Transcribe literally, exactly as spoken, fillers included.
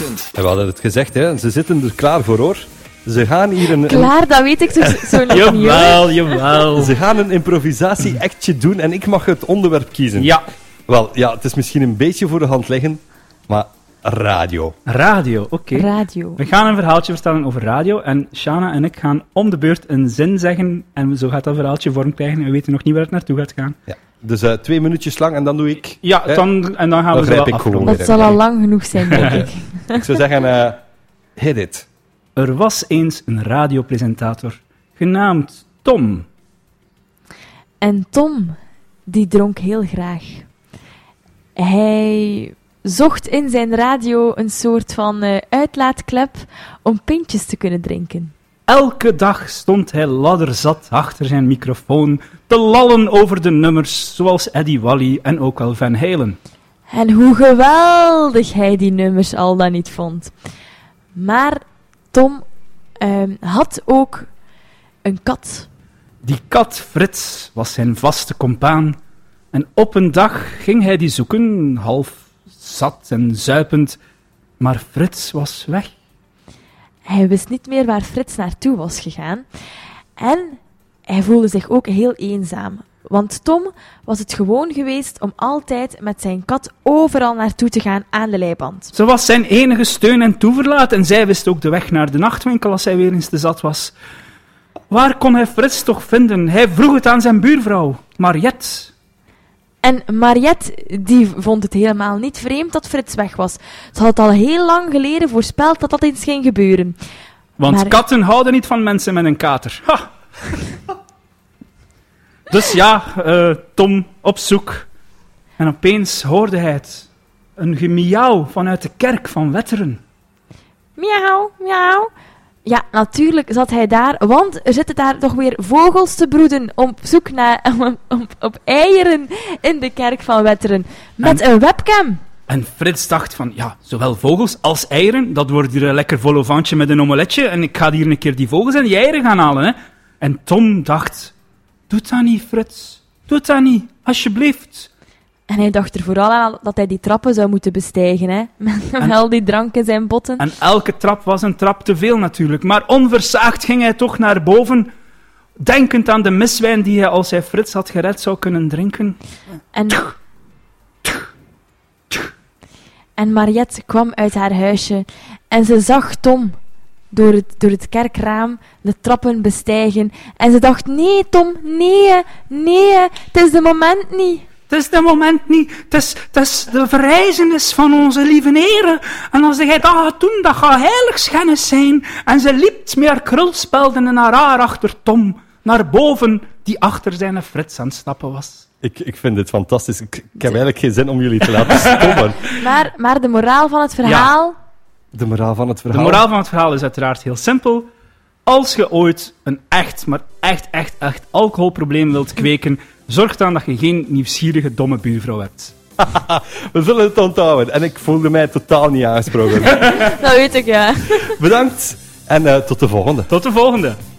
Vincent. We hadden het gezegd, hè. Ze zitten er klaar voor, hoor. Ze gaan hier een... een... Klaar, dat weet ik zo, zo nog niet. Jawel, jawel. Ze gaan een improvisatie-actje doen en ik mag het onderwerp kiezen. Ja. Wel, ja, het is misschien een beetje voor de hand liggen, maar radio. Radio, oké. Okay. Radio. We gaan een verhaaltje vertellen over radio en Shana en ik gaan om de beurt een zin zeggen en zo gaat dat verhaaltje vorm krijgen en we weten nog niet waar het naartoe gaat gaan. Ja. Dus uh, twee minuutjes lang en dan doe ik... Ja, eh, dan, en dan gaan dan we grijp zo ik gewoon afronden. Dat zal al lang genoeg zijn, denk ik. Ik zou zeggen, uh, hit it. Er was eens een radiopresentator genaamd Tom. En Tom, die dronk heel graag. Hij zocht in zijn radio een soort van uh, uitlaatklep om pintjes te kunnen drinken. Elke dag stond hij ladderzat achter zijn microfoon te lallen over de nummers, zoals Eddie Wally en ook wel Van Halen. En hoe geweldig hij die nummers al dan niet vond. Maar Tom uh, had ook een kat. Die kat Frits was zijn vaste compaan. En op een dag ging hij die zoeken, half zat en zuipend. Maar Frits was weg. Hij wist niet meer waar Frits naartoe was gegaan. En hij voelde zich ook heel eenzaam. Want Tom was het gewoon geweest om altijd met zijn kat overal naartoe te gaan aan de leiband. Ze was zijn enige steun en toeverlaat en zij wist ook de weg naar de nachtwinkel als hij weer eens te zat was. Waar kon hij Frits toch vinden? Hij vroeg het aan zijn buurvrouw, Mariette. En Mariette, die vond het helemaal niet vreemd dat Frits weg was. Ze had al heel lang geleden voorspeld dat dat eens ging gebeuren. Want Maar... katten houden niet van mensen met een kater. Ha! Dus ja, uh, Tom op zoek. En opeens hoorde hij het. Een gemiauw vanuit de kerk van Wetteren. Miauw, miauw. Ja, natuurlijk zat hij daar, want er zitten daar toch weer vogels te broeden op zoek naar op, op, op eieren in de kerk van Wetteren. Met en, een webcam. En Frits dacht van, ja, zowel vogels als eieren, dat wordt hier een lekker vol au ventje met een omeletje en ik ga hier een keer die vogels en die eieren gaan halen. Hè. En Tom dacht, doe dat niet, Frits. Doe dat niet, alsjeblieft. En hij dacht er vooral aan dat hij die trappen zou moeten bestijgen, hè? Met al die drank in zijn botten. En elke trap was een trap te veel natuurlijk. Maar onversaagd ging hij toch naar boven, denkend aan de miswijn die hij als hij Frits had gered zou kunnen drinken. En, en Mariette kwam uit haar huisje en ze zag Tom door het, door het kerkraam de trappen bestijgen. En ze dacht, nee Tom, nee, nee, het is de moment niet. Het is de moment niet. Het is, het is de verrijzenis van onze lieve Heere. En als jij dat gaat doen, dat gaat heiligschennis zijn. En ze liep met haar krulspelden en haar haar achter Tom naar boven, die achter zijn Frits aan het stappen was. Ik, ik vind dit fantastisch. Ik, ik heb eigenlijk geen zin om jullie te laten stoppen. Maar, maar de moraal van het verhaal... Ja. De moraal van het verhaal? De moraal van het verhaal is uiteraard heel simpel. Als je ooit een echt, maar echt, echt, echt alcoholprobleem wilt kweken, zorg dan dat je geen nieuwsgierige, domme buurvrouw hebt. We zullen het onthouden. En ik voelde mij totaal niet aangesproken. Dat weet ik, ja. Bedankt en uh, tot de volgende. Tot de volgende.